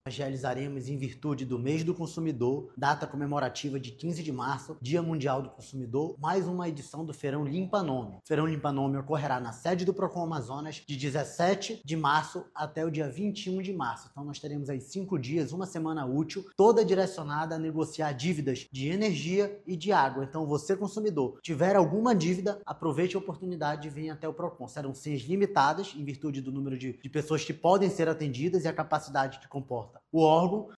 nós realizaremos em virtude do mês do consumidor, data comemorativa de 15 de março, Dia Mundial do Consumidor, mais uma edição do Feirão Limpa Nome. O Feirão Limpa Nome ocorrerá na sede do Procon Amazonas de 17 de março até o dia 21 de março. Então nós teremos aí 5 dias, uma semana útil, toda direcionada a negociar dívidas de energia e de água. Então você, consumidor, tiver alguma dívida, aproveite a oportunidade de vir até o Procon. Serão senhas limitadas, em virtude do número de pessoas que podem ser atendidas e a capacidade que comporta o órgão,